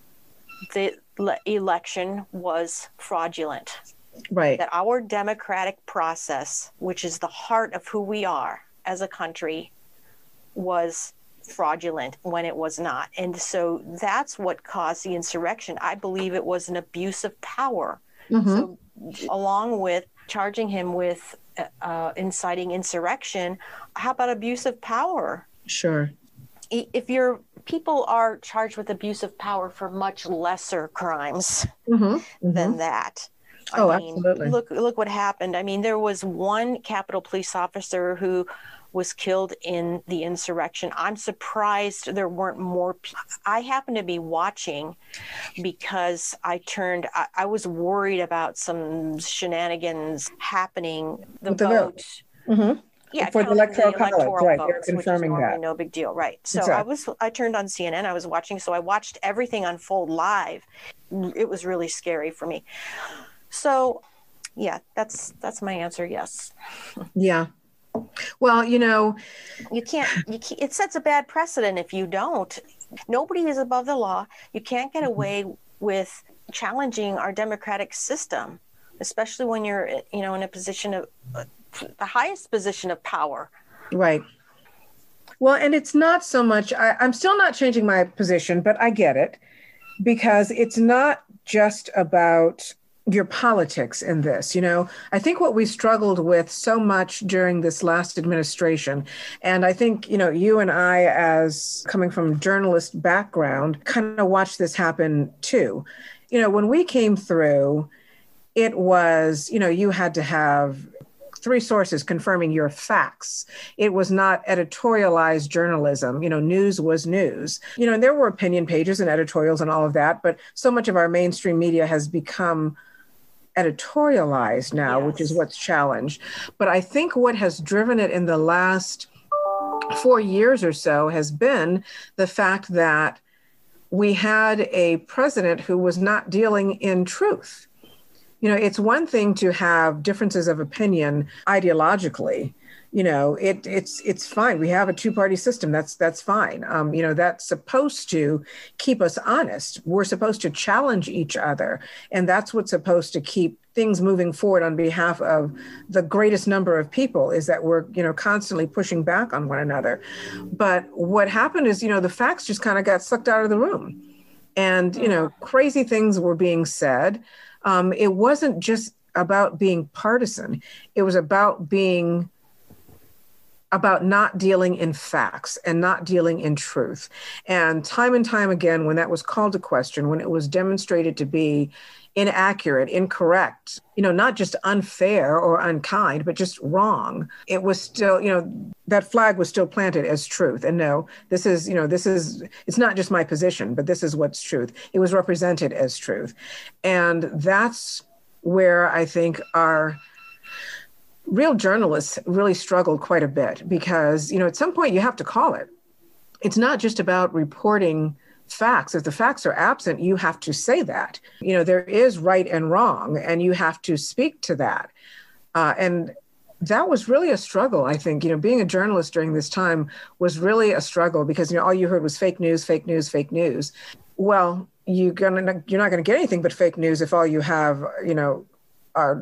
the le- election was fraudulent. Right. That our democratic process, which is the heart of who we are as a country, was fraudulent when it was not. And so that's what caused the insurrection. I believe it was an abuse of power. Mm-hmm. So along with charging him with uh, inciting insurrection, how about abuse of power? Sure. If your people are charged with abuse of power for much lesser crimes mm-hmm. Mm-hmm. than that. I oh, mean, absolutely. Look, look what happened. I mean, there was one Capitol Police officer who was killed in the insurrection. I'm surprised there weren't more. Pe- I happened to be watching because I turned, I, I was worried about some shenanigans happening. The With the vote. vote. Mm-hmm. Yeah, for the electoral, the college, electoral right? votes, They're confirming which is that. No big deal, right? So exactly. I was, I turned on C N N. I was watching, so I watched everything unfold live. It was really scary for me. So, yeah, that's that's my answer. Yes. Yeah. Well, you know, you can't, you can't. It sets a bad precedent if you don't. Nobody is above the law. You can't get away with challenging our democratic system, especially when you're, you know, in a position of uh, the highest position of power. Right. Well, and it's not so much, I, I'm still not changing my position, but I get it, because it's not just about your politics in this. You know, I think what we struggled with so much during this last administration, and I think, you know, you and I, as coming from journalist background, kind of watched this happen too. You know, when we came through, it was, you know, you had to have three sources confirming your facts. It was not editorialized journalism. You know, news was news. You know, and there were opinion pages and editorials and all of that, but so much of our mainstream media has become editorialized now, yes. which is what's challenged. But I think what has driven it in the last four years or so has been the fact that we had a president who was not dealing in truth. You know, it's one thing to have differences of opinion ideologically. You know, it, it's it's fine. We have a two-party system. That's that's fine. Um, you know, that's supposed to keep us honest. We're supposed to challenge each other. And that's what's supposed to keep things moving forward on behalf of the greatest number of people, is that we're, you know, constantly pushing back on one another. But what happened is, you know, the facts just kind of got sucked out of the room. And, you know, crazy things were being said. Um, it wasn't just about being partisan. It was about being, about not dealing in facts and not dealing in truth. And time and time again, when that was called to question, when it was demonstrated to be inaccurate, incorrect, you know, not just unfair or unkind, but just wrong, it was still, you know, that flag was still planted as truth. And no, this is, you know, this is, it's not just my position, but this is what's truth. It was represented as truth. And that's where I think our real journalists really struggled quite a bit, because, you know, at some point you have to call it. It's not just about reporting facts. If the facts are absent, you have to say that. You know, there is right and wrong, and you have to speak to that. Uh, and that was really a struggle, I think. You know, being a journalist during this time was really a struggle, because, you know, all you heard was fake news, fake news, fake news. Well, you're gonna, you're not going to get anything but fake news if all you have, you know, are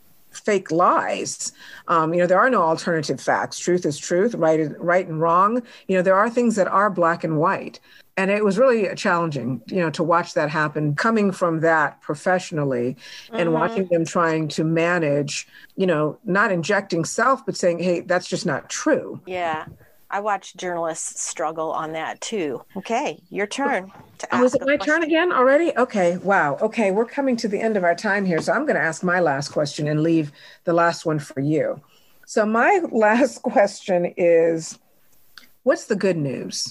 fake lies. Um, you know, there are no alternative facts. Truth is truth, right is right and wrong. You know, there are things that are black and white. And it was really challenging, you know, to watch that happen, coming from that professionally, and mm-hmm. watching them trying to manage, you know, not injecting self, but saying, hey, that's just not true. Yeah. I watch journalists struggle on that too. Okay, your turn to ask. Oh, is it my question. turn again already? Okay, wow. Okay, we're coming to the end of our time here. So I'm going to ask my last question and leave the last one for you. So my last question is, what's the good news?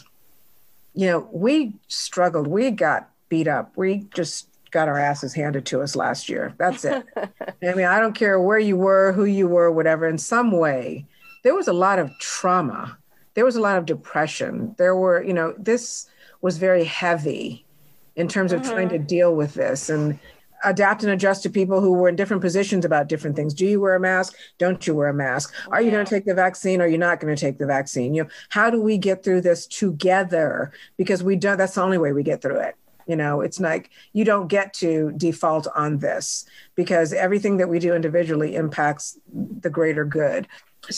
You know, we struggled. We got beat up. We just got our asses handed to us last year. That's it. I mean, I don't care where you were, who you were, whatever. In some way, there was a lot of trauma. There was a lot of depression. There were, you know, this was very heavy in terms of mm-hmm. trying to deal with this and adapt and adjust to people who were in different positions about different things. Do you wear a mask? Don't you wear a mask? Are you going to take the vaccine? Or are you not going to take the vaccine? You know, how do we get through this together? Because we don't, that's the only way we get through it. You know, it's like, you don't get to default on this, because everything that we do individually impacts the greater good.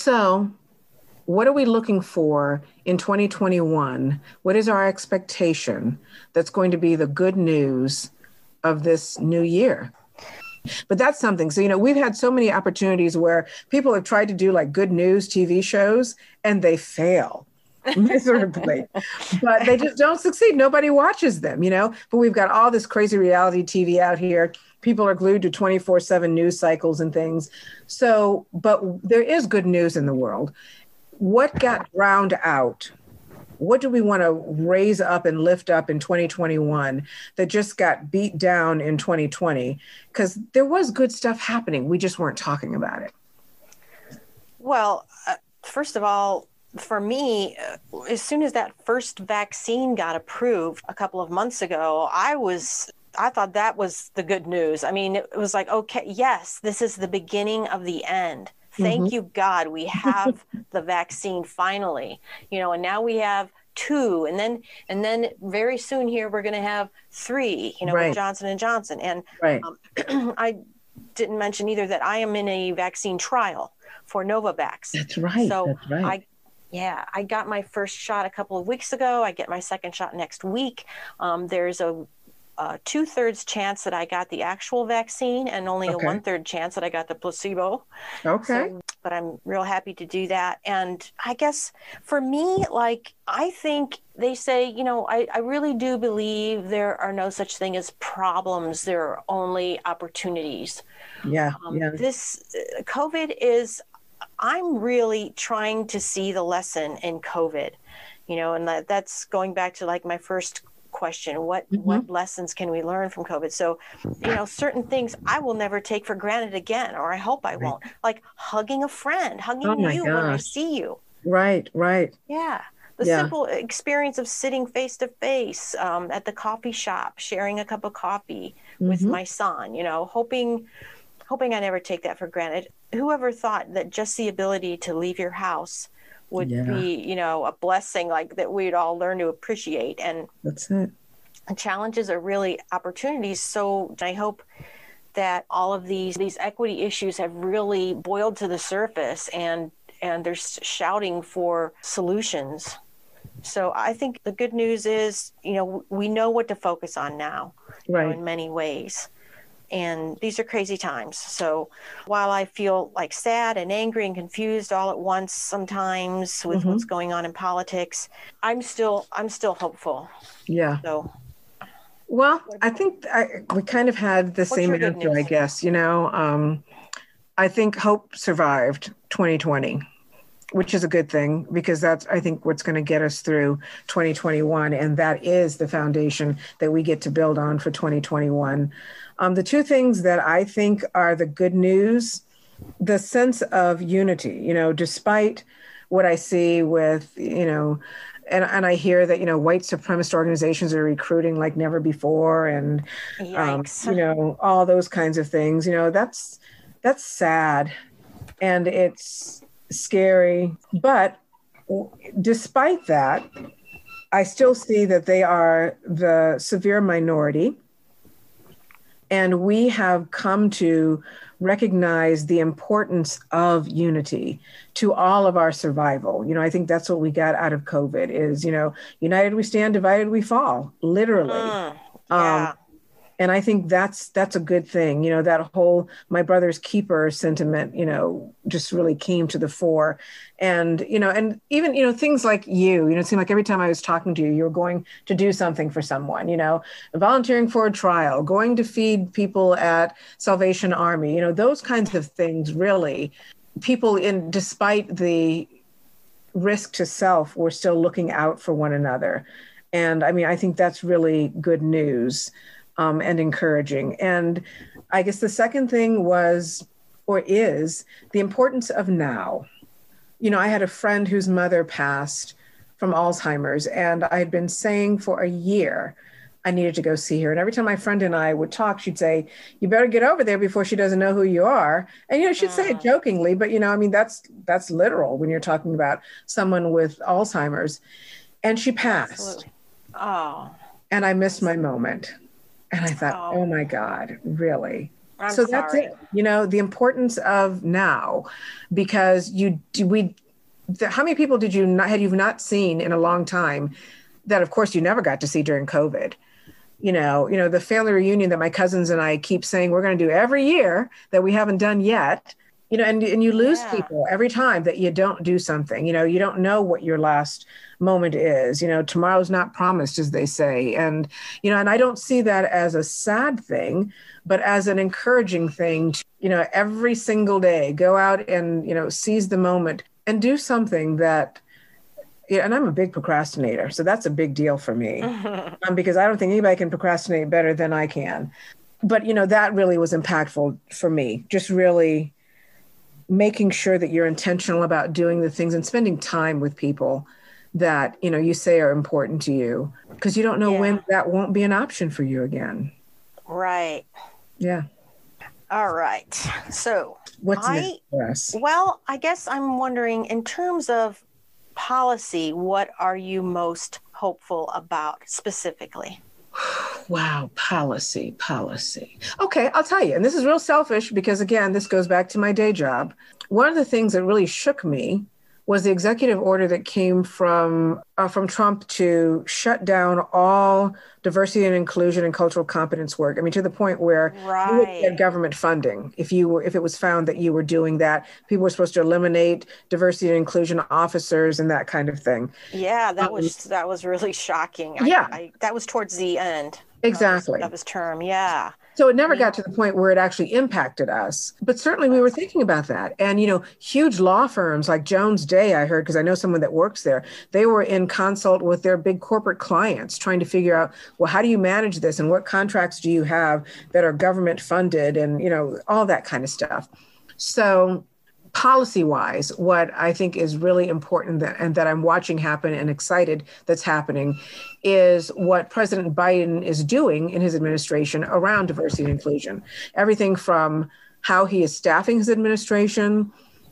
So what are we looking for in twenty twenty-one? What is our expectation that's going to be the good news of this new year? But that's something. So, you know, we've had so many opportunities where people have tried to do like good news T V shows and they fail miserably, but they just don't succeed. Nobody watches them, you know, but we've got all this crazy reality T V out here. People are glued to twenty-four seven news cycles and things. So, but there is good news in the world. What got drowned out? What do we want to raise up and lift up in twenty twenty-one that just got beat down in twenty twenty? Because there was good stuff happening. We just weren't talking about it. Well, uh, first of all, for me, uh, as soon as that first vaccine got approved a couple of months ago, I was, I thought that was the good news. I mean, it was like, okay, yes, this is the beginning of the end. Thank mm-hmm. you, God, we have the vaccine finally, you know, and now we have two, and then and then very soon here we're going to have three, you know, right. with Johnson and Johnson. And right. um, I didn't mention either that I am in a vaccine trial for Novavax. That's right. So That's right. I Yeah, I got my first shot a couple of weeks ago. I get my second shot next week. Um, there's a, a two-thirds chance that I got the actual vaccine and only Okay. a one-third chance that I got the placebo. Okay. So, but I'm real happy to do that. And I guess for me, like, I think they say, you know, I, I really do believe there are no such thing as problems. There are only opportunities. Yeah. Um, Yeah. this uh, COVID is, I'm really trying to see the lesson in COVID, you know, and that, that's going back to like my first question. What, Mm-hmm. what lessons can we learn from COVID? So, you know, certain things I will never take for granted again, or I hope I won't, like hugging a friend, hugging Oh my you when I gosh. see you. Right. Right. Yeah. The Yeah. simple experience of sitting face to face um, at the coffee shop, sharing a cup of coffee with Mm-hmm. my son, you know, hoping, hoping I never take that for granted. Whoever thought that just the ability to leave your house would Yeah. be, you know, a blessing like that we'd all learn to appreciate. And That's it. challenges are really opportunities. So I hope that all of these these equity issues have really boiled to the surface, and and they're shouting for solutions. So I think the good news is, you know, we know what to focus on now, you know, Right. in many ways. And these are crazy times. So while I feel like sad and angry and confused all at once sometimes with Mm-hmm. what's going on in politics, I'm still I'm still hopeful. Yeah. So Well, I think I, we kind of had the same your good answer, I news? guess. You know, um, I think hope survived twenty twenty, which is a good thing, because that's, I think, what's going to get us through twenty twenty-one. And that is the foundation that we get to build on for twenty twenty-one. Um, the two things that I think are the good news, the sense of unity, you know, despite what I see with, you know, and, and I hear that, you know, white supremacist organizations are recruiting like never before. And, um, Yikes. you know, all those kinds of things, you know, that's, that's sad. And it's scary. But despite that, I still see that they are the severe minority. And we have come to recognize the importance of unity to all of our survival. You know, I think that's what we got out of COVID is, you know, united we stand, divided we fall, literally. Mm, Um, yeah. and I think that's that's a good thing. You know, that whole my brother's keeper sentiment, you know, just really came to the fore. And, you know, and even, you know, things like you, you know, it seemed like every time I was talking to you, you were going to do something for someone, you know, volunteering for a trial, going to feed people at Salvation Army, you know, those kinds of things really, people in, despite the risk to self, were still looking out for one another. And I mean, I think that's really good news. Um, and encouraging. And I guess the second thing was, or is, the importance of now. You know, I had a friend whose mother passed from Alzheimer's, and I had been saying for a year I needed to go see her. And every time my friend and I would talk, she'd say, you better get over there before she doesn't know who you are. And, you know, she'd say it jokingly, but, you know, I mean, that's that's literal when you're talking about someone with Alzheimer's. And she passed. Absolutely. Oh. And I missed my moment. And I thought, Oh. oh my God, really? I'm so sorry. that's it. You know, the importance of now, because you, we, the, how many people did you not, had you not seen in a long time that, of course, you never got to see during COVID? You know, you know, the family reunion that my cousins and I keep saying we're going to do every year that we haven't done yet. You know, and, and you lose Yeah. people every time that you don't do something. You know, you don't know what your last moment is. You know, tomorrow's not promised, as they say. And, you know, and I don't see that as a sad thing, but as an encouraging thing to, you know, every single day, go out and, you know, seize the moment and do something that, yeah, and I'm a big procrastinator. So that's a big deal for me um, because I don't think anybody can procrastinate better than I can. But, you know, that really was impactful for me, just really making sure that you're intentional about doing the things and spending time with people that, you know, you say are important to you, because you don't know Yeah. when that won't be an option for you again. Right. Yeah. All right. So What's I, next for us? well, I guess I'm wondering, in terms of policy, what are you most hopeful about specifically? Wow, policy, policy. Okay, I'll tell you. And this is real selfish because, again, this goes back to my day job. One of the things that really shook me was the executive order that came from uh, from Trump to shut down all diversity and inclusion and cultural competence work. I mean, to the point where Right. you would get government funding if you were if it was found that you were doing that. People were supposed to eliminate diversity and inclusion officers and that kind of thing. Yeah, that Um, was that was really shocking. Yeah. I, I, that was towards the end. Exactly. Of his, of his term. Yeah. So it never got to the point where it actually impacted us. But certainly we were thinking about that. And, you know, huge law firms like Jones Day, I heard, because I know someone that works there, they were in consult with their big corporate clients trying to figure out, well, how do you manage this? And what contracts do you have that are government funded? And, you know, all that kind of stuff. So policy-wise, what I think is really important that, and that I'm watching happen and excited that's happening is what President Biden is doing in his administration around diversity and inclusion. Everything from how he is staffing his administration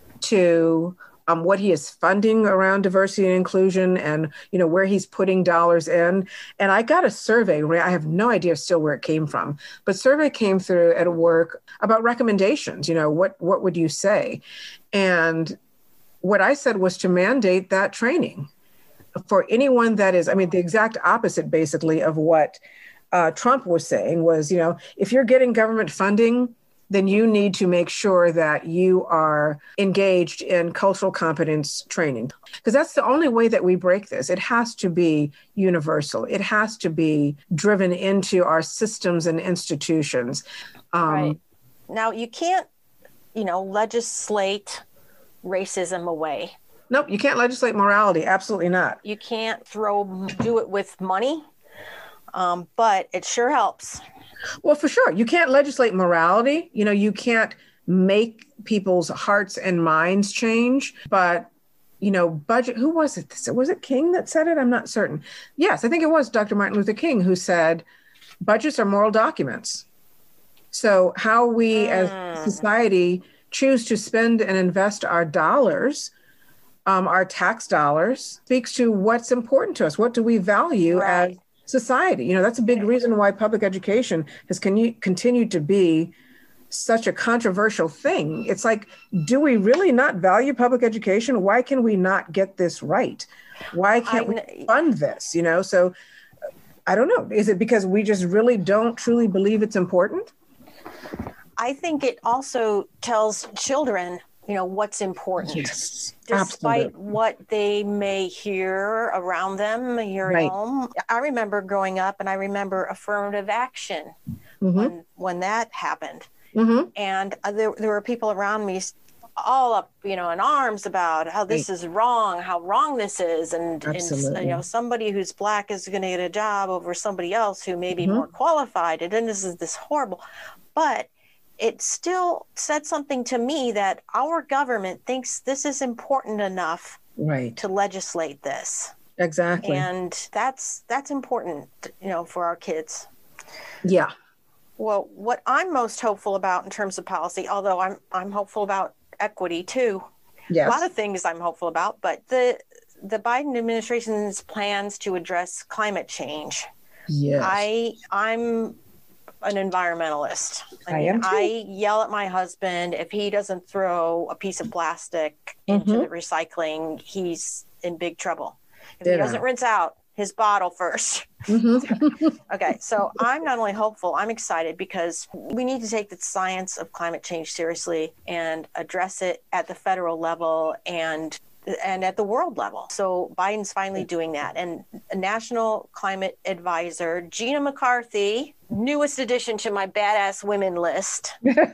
to um, what he is funding around diversity and inclusion and, you know, where he's putting dollars in. And I got a survey, I have no idea still where it came from, but survey came through at work about recommendations, you know, what, what would you say? And what I said was to mandate that training for anyone that is, I mean, the exact opposite basically of what uh, Trump was saying was, you know, if you're getting government funding, then you need to make sure that you are engaged in cultural competence training, because that's the only way that we break this. It has to be universal. It has to be driven into our systems and institutions. Um, right. Now, you can't, you know, legislate racism away. Nope, you can't legislate morality. Absolutely not. You can't throw, do it with money, um, but it sure helps. Well, for sure. You can't legislate morality. You know, you can't make people's hearts and minds change. But, you know, budget, who was it? Was it King that said it? I'm not certain. Yes, I think it was Doctor Martin Luther King who said, budgets are moral documents. So how we mm. as a society choose to spend and invest our dollars, um, our tax dollars, speaks to what's important to us. What do we value right. as society? You know, that's a big reason why public education has con- continued to be such a controversial thing. It's like, do we really not value public education? Why can we not get this right? Why can't we fund this? You know, so I don't know. Is it because we just really don't truly believe it's important? I think it also tells children, you know, what's important. Yes, despite absolutely. what they may hear around them here right. at home. I remember growing up and I remember affirmative action mm-hmm. when, when that happened. Mm-hmm. And uh, there, there were people around me all up, you know, in arms about how this right. is wrong, how wrong this is. And, and, you know, somebody who's Black is going to get a job over somebody else who may be mm-hmm. more qualified. And then this is this horrible, but it still said something to me that our government thinks this is important enough right. to legislate this. Exactly. And that's that's important, you know, for our kids. Yeah. Well, what I'm most hopeful about in terms of policy, although I'm I'm hopeful about equity too. Yes. A lot of things I'm hopeful about, but the the Biden administration's plans to address climate change. Yes. I I'm an environmentalist. I, I mean, am too. I yell at my husband if he doesn't throw a piece of plastic mm-hmm. into the recycling, he's in big trouble. If Did he doesn't I? rinse out his bottle first. Mm-hmm. Okay, so I'm not only hopeful, I'm excited because we need to take the science of climate change seriously and address it at the federal level and and at the world level. So Biden's finally doing that. And National Climate Advisor Gina McCarthy, newest addition to my badass women list.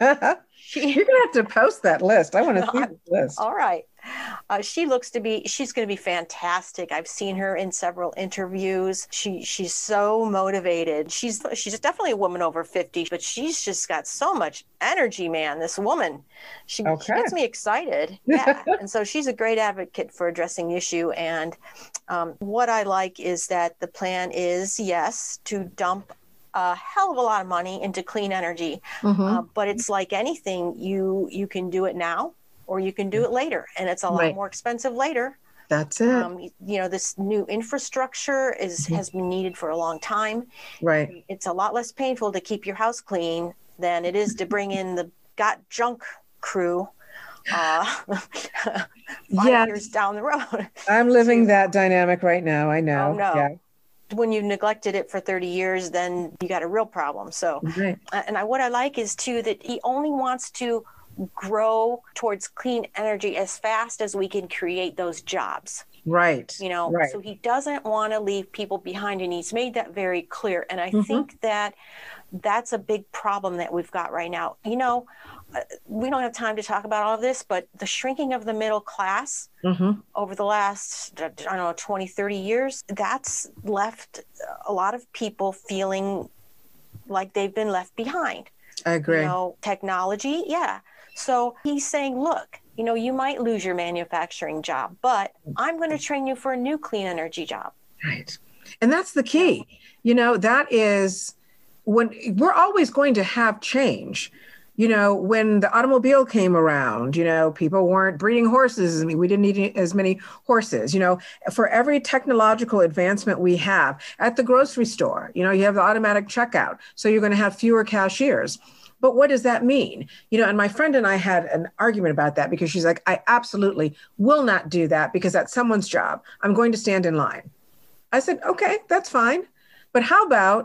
She, You're going to have to post that list. I want to see this list. All right. Uh, she looks to be, she's going to be fantastic. I've seen her in several interviews. She She's so motivated. She's she's definitely a woman over fifty, but she's just got so much energy, man, this woman. She, okay. she gets me excited. Yeah. And so she's a great advocate for addressing the issue. And um, what I like is that the plan is, yes, to dump a hell of a lot of money into clean energy. Mm-hmm. Uh, but it's like anything, you you can do it now or you can do it later. And it's a lot right. more expensive later. That's it. Um, you know, this new infrastructure is mm-hmm. has been needed for a long time. Right. It's a lot less painful to keep your house clean than it is to bring in the got junk crew uh, five Yeah, years down the road. I'm living to, that dynamic right now. I know. oh no. Yeah. When you've neglected it for thirty years, then you got a real problem. So, Right. and I, what I like is too that he only wants to grow towards clean energy as fast as we can create those jobs. Right. You know, right. so he doesn't want to leave people behind, and he's made that very clear. And I Mm-hmm. think that that's a big problem that we've got right now. You know, uh, we don't have time to talk about all of this, but the shrinking of the middle class Mm-hmm. over the last, I don't know, twenty, thirty years, that's left a lot of people feeling like they've been left behind. I agree. You know, technology, yeah. So he's saying, look, you know, you might lose your manufacturing job, but I'm going to train you for a new clean energy job. Right. And that's the key. You know, that is when we're always going to have change. You know, when the automobile came around, you know, people weren't breeding horses. I mean, we didn't need as many horses. You know, for every technological advancement we have at the grocery store, you know, you have the automatic checkout. So you're going to have fewer cashiers. But what does that mean? You know, and my friend and I had an argument about that because she's like, I absolutely will not do that because that's someone's job. I'm going to stand in line. I said, okay, that's fine. But how about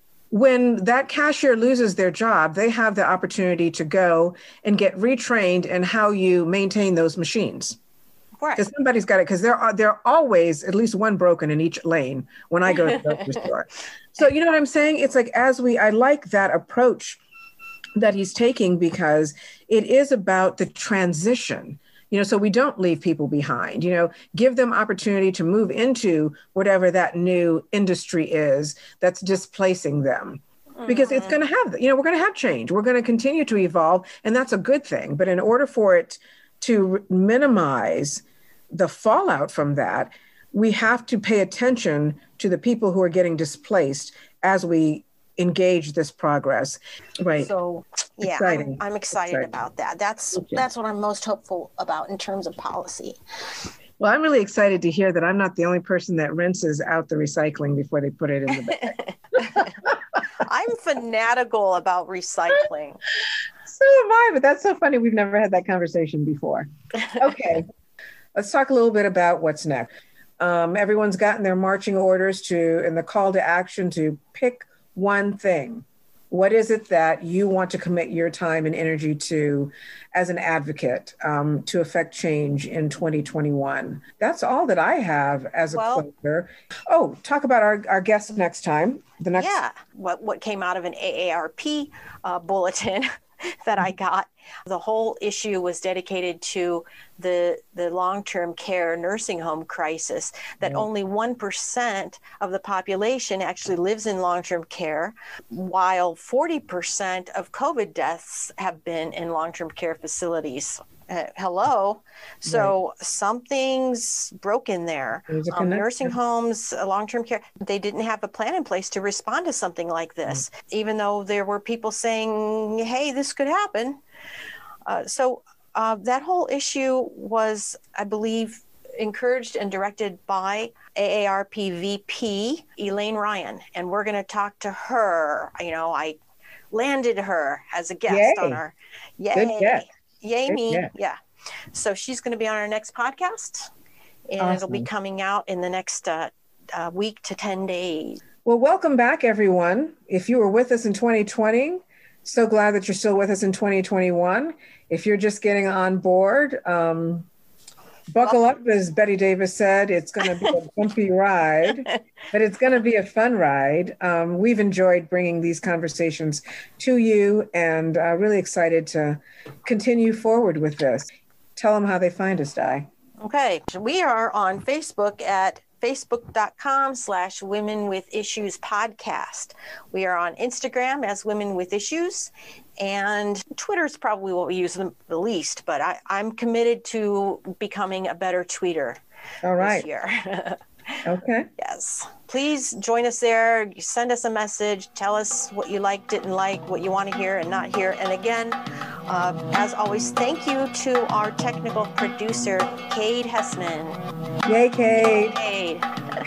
when that cashier loses their job, they have the opportunity to go and get retrained in how you maintain those machines. Right. Because somebody's got it, because there are there are always at least one broken in each lane when I go to the grocery store. So you know what I'm saying? It's like as we, I like that approach that he's taking because it is about the transition. You know, so we don't leave people behind, you know, give them opportunity to move into whatever that new industry is that's displacing them. Because it's going to have, you know, we're going to have change. We're going to continue to evolve, and that's a good thing. But in order for it to minimize the fallout from that, we have to pay attention to the people who are getting displaced as we engage this progress. Right. So yeah, Exciting. I'm, I'm excited, Exciting. about that. That's Okay. that's what I'm most hopeful about in terms of policy. Well, I'm really excited to hear that I'm not the only person that rinses out the recycling before they put it in the bag. I'm fanatical about recycling. So am I, but that's so funny. We've never had that conversation before. Okay, let's talk a little bit about what's next. Um, everyone's gotten their marching orders to, and the call to action to pick one thing. What is it that you want to commit your time and energy to as an advocate um, to affect change in twenty twenty-one? That's all that I have as a Well- closer. Oh, talk about our, our guest next time. The next. Yeah, what what came out of an A A R P uh, bulletin that I got. The whole issue was dedicated to the the long-term care nursing home crisis, that Right. only one percent of the population actually lives in long-term care, while forty percent of COVID deaths have been in long-term care facilities. Uh, hello. So something's broken there. There's a Um, connection. nursing homes, uh, long-term care, they didn't have a plan in place to respond to something like this, even though there were people saying, hey, this could happen. Uh, so uh, that whole issue was, I believe, encouraged and directed by A A R P V P Elaine Ryan. And we're going to talk to her. You know, I landed her as a guest Yay. on our, yay. Good get. Yay Good me. get. Yeah. So she's going to be on our next podcast, and it'll be Awesome. coming out in the next uh, uh, week to ten days. Well, welcome back, everyone. If you were with us in twenty twenty, so glad that you're still with us in twenty twenty-one. If you're just getting on board, um, buckle up, as Betty Davis said. It's going to be a bumpy ride, but it's going to be a fun ride. Um, we've enjoyed bringing these conversations to you, and uh, really excited to continue forward with this. Tell them how they find us, Di. Okay. We are on Facebook at facebook.com slash women with issues podcast. We are on Instagram as women with issues, and Twitter is probably what we use the the least, but I, I'm committed to becoming a better tweeter All right. this year. Okay. Yes. Please join us there. Send us a message. Tell us what you like, didn't like, what you want to hear and not hear. And again, uh, as always, thank you to our technical producer, Cade Hessman. Yay, Kate. Cade.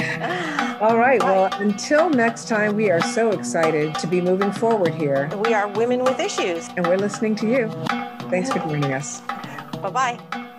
All right. Well, until next time, we are so excited to be moving forward here, We are Women with Issues. and we're listening to you. Thanks for joining us. Bye-bye.